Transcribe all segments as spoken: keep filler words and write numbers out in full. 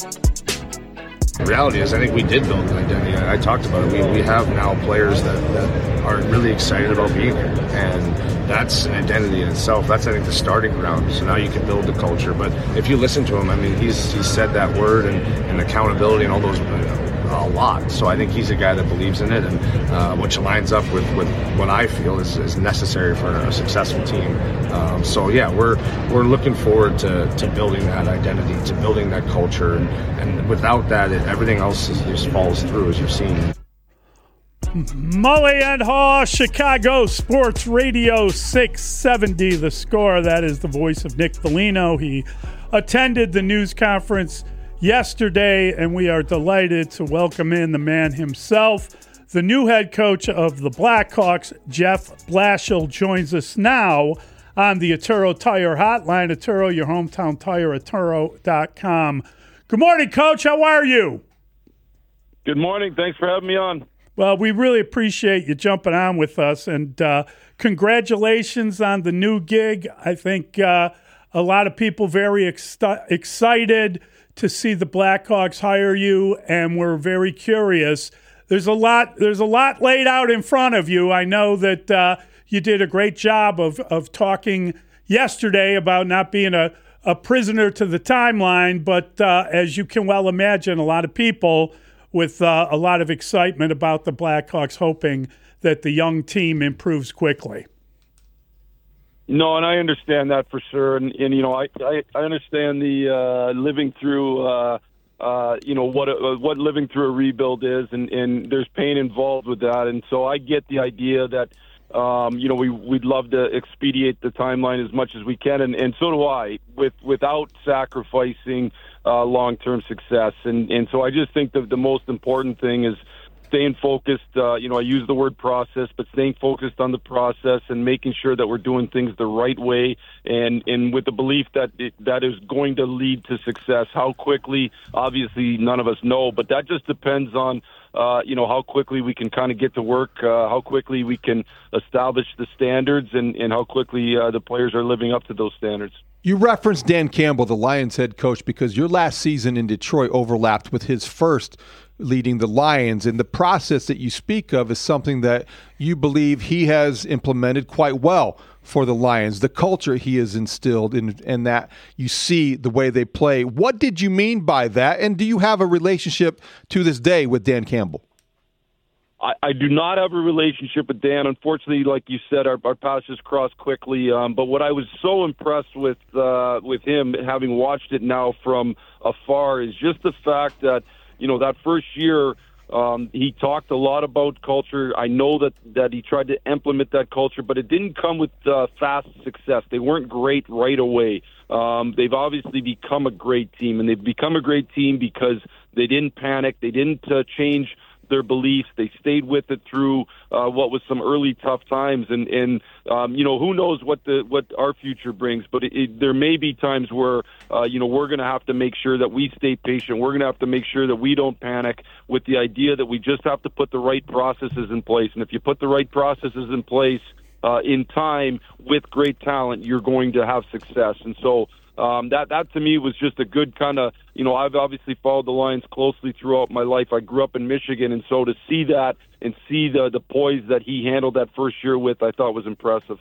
The reality is, I think we did build an identity. I talked about it. We, we have now players that, that are really excited about being here, and that's an identity in itself. That's, I think, the starting ground. So now you can build the culture. But if you listen to him, I mean, he's he's said that word and, and accountability and all those, you know, a lot. So I think he's a guy that believes in it, and uh, which lines up with, with what I feel is, is necessary for a successful team. Um, so yeah, we're we're looking forward to, to building that identity, to building that culture, and, and without that, it, everything else is, just falls through, as you've seen. Mully and Haw, Chicago Sports Radio six seventy. The Score. That is the voice of Nick Foligno. He attended the news conference yesterday, and we are delighted to welcome in the man himself. The new head coach of the Blackhawks, Jeff Blashill, joins us now on the Atturo Tire Hotline. Atturo, your hometown tire, atturo dot com. Good morning, Coach. How are you? Good morning. Thanks for having me on. Well, we really appreciate you jumping on with us, and uh, congratulations on the new gig. I think uh, a lot of people very ex- excited to see the Blackhawks hire you, and we're very curious. There's a lot. There's a lot laid out in front of you. I know that uh, you did a great job of of talking yesterday about not being a, a prisoner to the timeline, but uh, as you can well imagine, a lot of people with uh, a lot of excitement about the Blackhawks, hoping that the young team improves quickly. No, and I understand that for sure. And, and you know, I, I, I understand the uh, living through, uh, uh, you know, what uh, what living through a rebuild is, and, and there's pain involved with that. And so I get the idea that, um, you know, we, we'd love to expedite the timeline as much as we can. And, and so do I, with without sacrificing uh, long-term success. And, and so I just think that the most important thing is staying focused. Uh, you know, I use the word process, but staying focused on the process and making sure that we're doing things the right way, and, and with the belief that it, that is going to lead to success. How quickly, obviously, none of us know, but that just depends on, uh, you know, how quickly we can kind of get to work, uh, how quickly we can establish the standards, and, and how quickly uh, the players are living up to those standards. You referenced Dan Campbell, the Lions head coach, because your last season in Detroit overlapped with his first leading the Lions, and the process that you speak of is something that you believe he has implemented quite well for the Lions, the culture he has instilled, in, and that you see the way they play. What did you mean by that, and do you have a relationship to this day with Dan Campbell? I, I do not have a relationship with Dan. Unfortunately, like you said, our, our paths just crossed quickly. Um, but what I was so impressed with uh, with him, having watched it now from afar, is just the fact that, you know, that first year, um, he talked a lot about culture. I know that, that he tried to implement that culture, but it didn't come with uh, fast success. They weren't great right away. Um, they've obviously become a great team, and they've become a great team because they didn't panic. They didn't uh, change their beliefs. They stayed with it through uh, what was some early tough times, and and um, you know, who knows what the what our future brings. But it, it, there may be times where uh, you know, we're going to have to make sure that we stay patient. We're going to have to make sure that we don't panic, with the idea that we just have to put the right processes in place. And if you put the right processes in place uh, in time with great talent, you're going to have success. And so Um, that, that to me was just a good kind of, you know, I've obviously followed the Lions closely throughout my life. I grew up in Michigan, and so to see that and see the, the poise that he handled that first year with, I thought was impressive.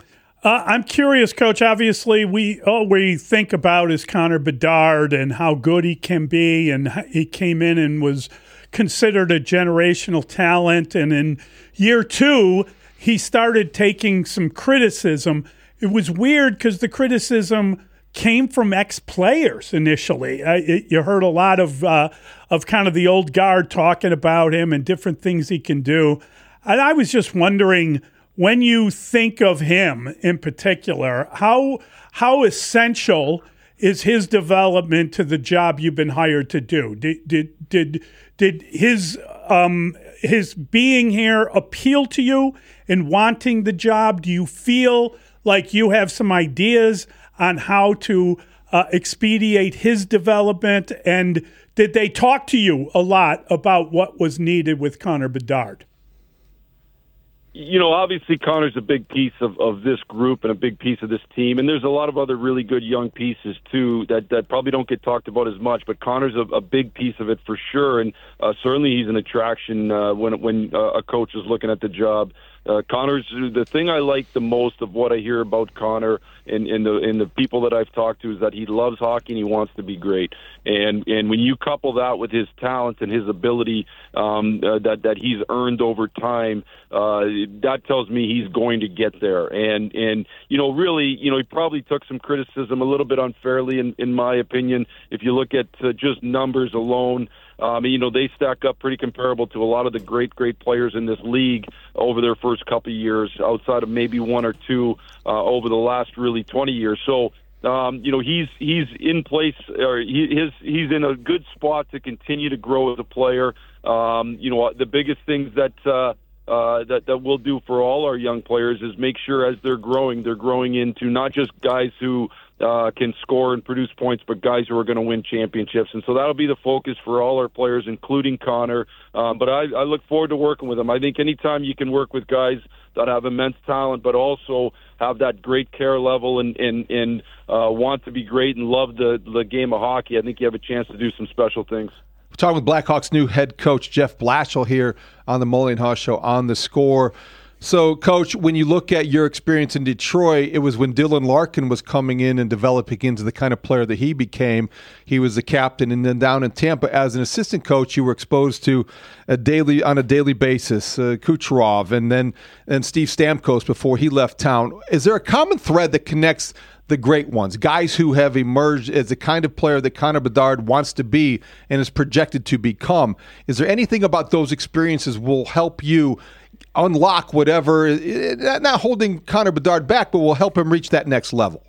Uh, I'm curious, Coach. Obviously, we all we think about is Connor Bedard and how good he can be, and he came in and was considered a generational talent. And in year two, he started taking some criticism. It was weird because the criticism came from ex-players initially. I, it, you heard a lot of uh, of kind of the old guard talking about him and different things he can do. And I was just wondering, when you think of him in particular, how how essential is his development to the job you've been hired to do? Did did did, did his um, his being here appeal to you in wanting the job? Do you feel like you have some ideas on how to uh, expedite his development? And did they talk to you a lot about what was needed with Connor Bedard? you know, obviously Connor's a big piece of, of this group and a big piece of this team, and there's a lot of other really good young pieces too that, that probably don't get talked about as much. But Connor's a, a big piece of it for sure, and uh, certainly he's an attraction uh, when when uh, a coach is looking at the job. Uh, Connor's the thing I like the most of what I hear about Connor and, and the and the people that I've talked to is that he loves hockey and he wants to be great. And and when you couple that with his talent and his ability um, uh, that that he's earned over time, uh, that tells me he's going to get there. And and you know really you know he probably took some criticism a little bit unfairly in, in my opinion. If you look at uh, just numbers alone. Um, you know, they stack up pretty comparable to a lot of the great, great players in this league over their first couple of years, outside of maybe one or two uh, over the last really twenty years. So, um, you know, he's he's in place, or he, his he's in a good spot to continue to grow as a player. Um, you know, the biggest things that uh, uh, that that we'll do for all our young players is make sure as they're growing, they're growing into not just guys who Uh, can score and produce points, but guys who are going to win championships. And so that'll be the focus for all our players, including Connor. Um, but I, I look forward to working with him. I think anytime you can work with guys that have immense talent, but also have that great care level and, and, and uh, want to be great and love the, the game of hockey, I think you have a chance to do some special things. We're talking with Blackhawks' new head coach, Jeff Blashill, here on the Mully and Haw Show on The Score. So, Coach, when you look at your experience in Detroit, it was when Dylan Larkin was coming in and developing into the kind of player that he became. He was the captain, and then down in Tampa as an assistant coach, you were exposed to a daily on a daily basis, uh, Kucherov, and then and Steve Stamkos before he left town. Is there a common thread that connects the great ones, guys who have emerged as the kind of player that Connor Bedard wants to be and is projected to become? Is there anything about those experiences will help you unlock whatever, not holding Connor Bedard back, but will help him reach that next level?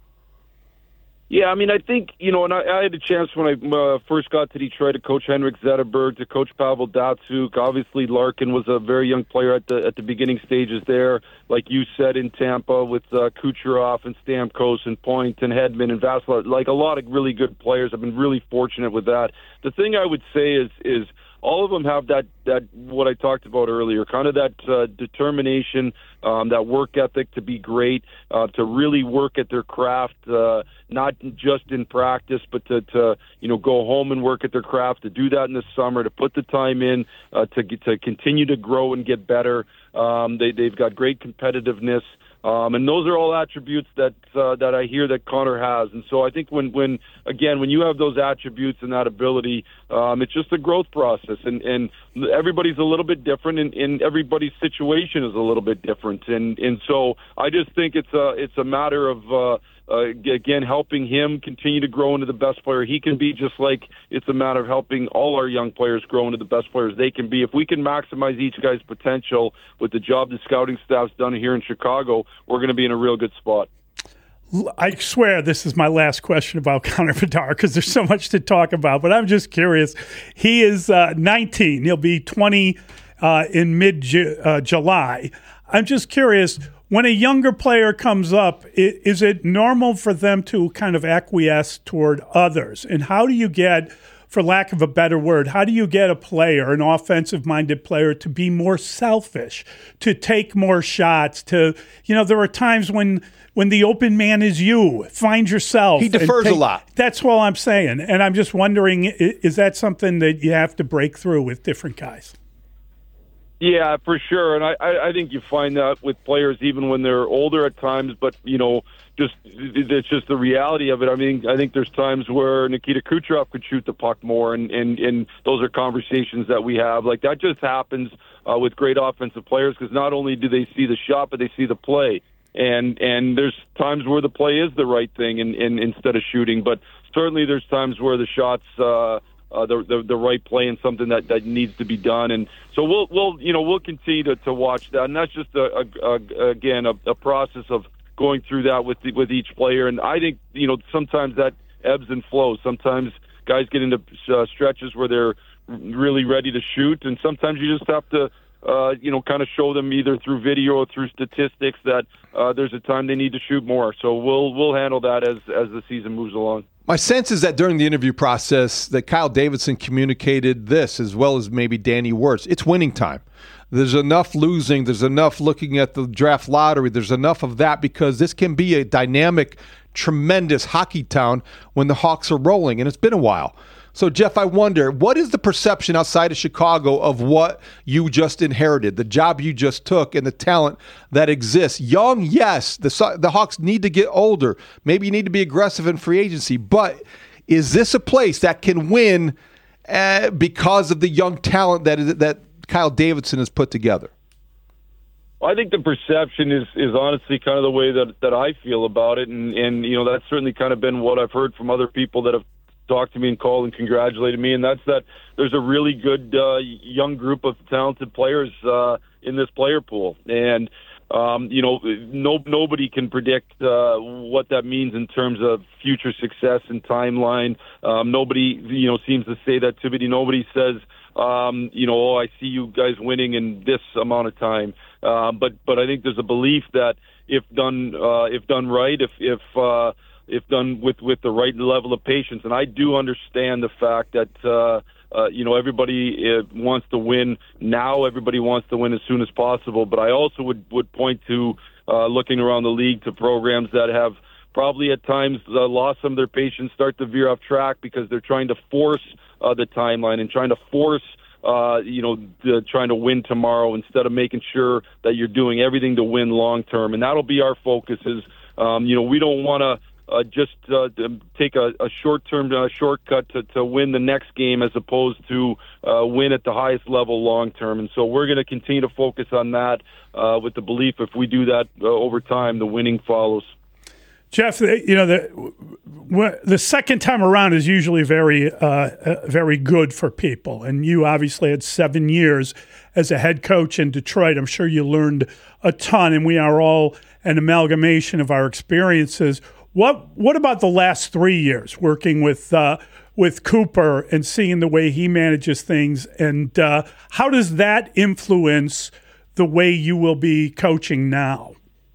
Yeah, I mean, I think, you know, and I, I had a chance when I uh, first got to Detroit to coach Henrik Zetterberg, to coach Pavel Datsyuk. Obviously, Larkin was a very young player at the at the beginning stages there, like you said, in Tampa with uh, Kucherov and Stamkos and Point and Hedman and Vasilov, like a lot of really good players. I've been really fortunate with that. The thing I would say is is all of them have that, that what I talked about earlier, kind of that uh, determination, um, that work ethic to be great, uh, to really work at their craft, uh, not just in practice, but to, to you know go home and work at their craft, to do that in the summer, to put the time in, uh, to to continue to grow and get better. Um, they, they've got great competitiveness. Um, and those are all attributes that uh, that I hear that Connor has. And so I think when, when again, when you have those attributes and that ability, um, it's just a growth process. And, and everybody's a little bit different, and, and everybody's situation is a little bit different. And, and so I just think it's a, it's a matter of, uh, uh, again, helping him continue to grow into the best player he can be, just like it's a matter of helping all our young players grow into the best players they can be. If we can maximize each guy's potential with the job the scouting staff's done here in Chicago, we're going to be in a real good spot. I swear this is my last question about Connor Bedard because there's so much to talk about, but I'm just curious. He is uh, nineteen. He'll be twenty uh, in mid-July. I'm just curious, when a younger player comes up, is it normal for them to kind of acquiesce toward others? And how do you get, for lack of a better word, how do you get a player, an offensive-minded player, to be more selfish, to take more shots, to, you know, there are times when when the open man is you, find yourself. He defers take, a lot. That's all I'm saying. And I'm just wondering, is that something that you have to break through with different guys? Yeah, for sure. And I, I think you find that with players even when they're older at times, but, you know, just it's just the reality of it. I mean, I think there's times where Nikita Kucherov could shoot the puck more, and, and, and those are conversations that we have. Like, that just happens uh, with great offensive players because not only do they see the shot, but they see the play. And and there's times where the play is the right thing and, and instead of shooting, but certainly there's times where the shot's uh, uh, the, the the right play and something that, that needs to be done. And so we'll we'll you know we'll continue to, to watch that, and that's just a, a, a again a, a process of going through that with the, with each player. And I think you know sometimes that ebbs and flows. Sometimes guys get into uh, stretches where they're really ready to shoot, and sometimes you just have to uh, you know, kind of show them either through video or through statistics that uh, there's a time they need to shoot more. So we'll we'll handle that as as the season moves along. My sense is that during the interview process that Kyle Davidson communicated this, as well as maybe Danny Wirtz. It's winning time. There's enough losing. There's enough looking at the draft lottery. There's enough of that because this can be a dynamic, tremendous hockey town when the Hawks are rolling, and it's been a while. So, Jeff, I wonder, what is the perception outside of Chicago of what you just inherited, the job you just took, and the talent that exists? Young, yes. The, the Hawks need to get older. Maybe you need to be aggressive in free agency. But is this a place that can win uh, because of the young talent that is, that Kyle Davidson has put together? I think the perception is, is honestly kind of the way that, that I feel about it. And, and, you know, that's certainly kind of been what I've heard from other people that have talked to me and called and congratulated me, and that's that there's a really good uh, young group of talented players uh, in this player pool. And, um, you know, no, nobody can predict uh, what that means in terms of future success and timeline. Um, nobody, you know, seems to say that to me. Nobody says, um, you know, oh, I see you guys winning in this amount of time. Uh, but but I think there's a belief that if done uh, if done right, if if uh, if done with, with the right level of patience. And I do understand the fact that, uh, uh, you know, everybody uh, wants to win now. Everybody wants to win as soon as possible. But I also would, would point to uh, looking around the league to programs that have probably at times uh, lost some of their patience, start to veer off track because they're trying to force uh, the timeline and trying to force Uh, you know, the, trying to win tomorrow instead of making sure that you're doing everything to win long term. And that'll be our focus is, um, you know, we don't want to Uh, just uh, take a, a short-term uh, shortcut to, to win the next game as opposed to uh, win at the highest level long-term. And so we're going to continue to focus on that uh, with the belief if we do that uh, over time, the winning follows. Jeff, you know, the the second time around is usually very, uh, very good for people. And you obviously had seven years as a head coach in Detroit. I'm sure you learned a ton, and we are all an amalgamation of our experiences. What what about the last three years working with uh, with Cooper and seeing the way he manages things, and uh, how does that influence the way you will be coaching now?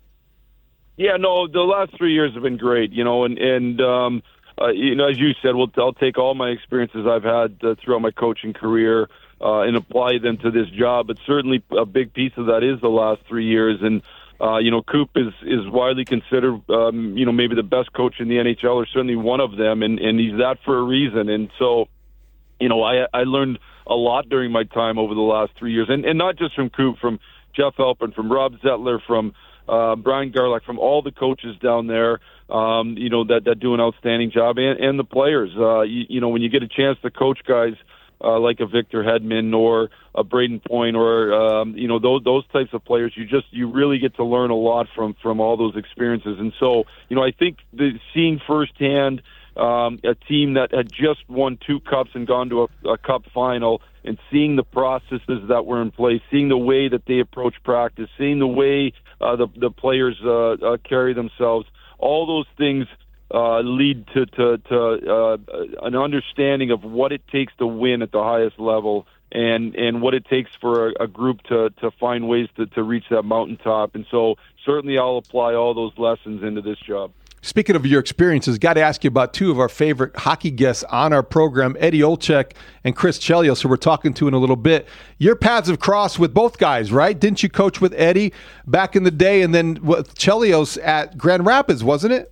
Yeah, no, the last three years have been great, you know, and and um, uh, you know, as you said, well, I'll take all my experiences I've had uh, throughout my coaching career uh, and apply them to this job. But certainly, a big piece of that is the last three years, and. Uh, you know, Coop is, is widely considered, um, you know, maybe the best coach in the N H L, or certainly one of them, and, and he's that for a reason. And so, you know, I, I learned a lot during my time over the last three years, and, and not just from Coop, from Jeff Halpern, from Rob Zettler, from uh, Brian Garlock, from all the coaches down there, um, you know, that, that do an outstanding job, and, and the players. Uh, you, you know, when you get a chance to coach guys Uh, like a Victor Hedman or a Braden Point or, um, you know, those those types of players, you just, you really get to learn a lot from, from all those experiences. And so, you know, I think the, seeing firsthand um, a team that had just won two cups and gone to a, a cup final, and seeing the processes that were in place, seeing the way that they approach practice, seeing the way uh, the, the players uh, uh, carry themselves, all those things Uh, lead to, to, to uh, an understanding of what it takes to win at the highest level, and, and what it takes for a, a group to, to find ways to, to reach that mountaintop. And so certainly I'll apply all those lessons into this job. Speaking of your experiences, got to ask you about two of our favorite hockey guests on our program, Eddie Olczyk and Chris Chelios, who we're talking to in a little bit. Your paths have crossed with both guys, right? Didn't you coach with Eddie back in the day, and then with Chelios at Grand Rapids, wasn't it?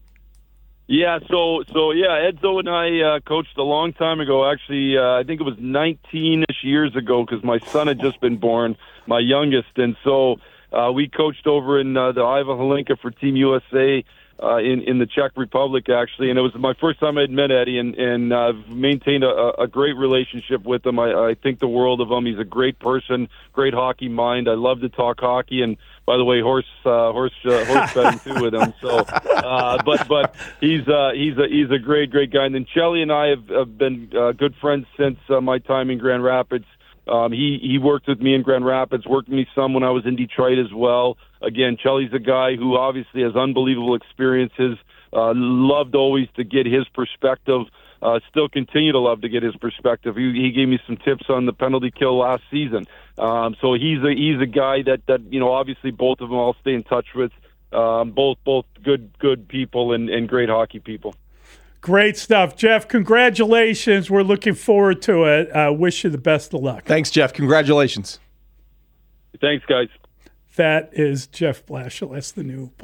Yeah, so so yeah, Edzo and I uh, coached a long time ago. Actually, uh, I think it was nineteen-ish years ago, because my son had just been born, my youngest, and so uh, we coached over in uh, the Iva Hlinka for Team U S A uh, in in the Czech Republic, actually, and it was my first time I'd met Eddie, and and I've uh, maintained a, a great relationship with him. I, I think the world of him. He's a great person, great hockey mind. I love to talk hockey, and by the way, horse uh, horse uh, horse betting too with him. So, uh, but but he's uh, he's a he's a great great guy. And then Chelly and I have, have been uh, good friends since uh, my time in Grand Rapids. Um, he he worked with me in Grand Rapids, worked with me some when I was in Detroit as well. Again, Chelly's a guy who obviously has unbelievable experiences. Uh, loved always to get his perspective uh, still continue to love to get his perspective. He, he gave me some tips on the penalty kill last season. Um, so he's a he's a guy that, that you know obviously both of them I'll stay in touch with. Um, both both good good people and, and great hockey people. Great stuff, Jeff. Congratulations. We're looking forward to it. Uh, wish you the best of luck. Thanks, Jeff. Congratulations. Thanks, guys. That is Jeff Blashill. That's the new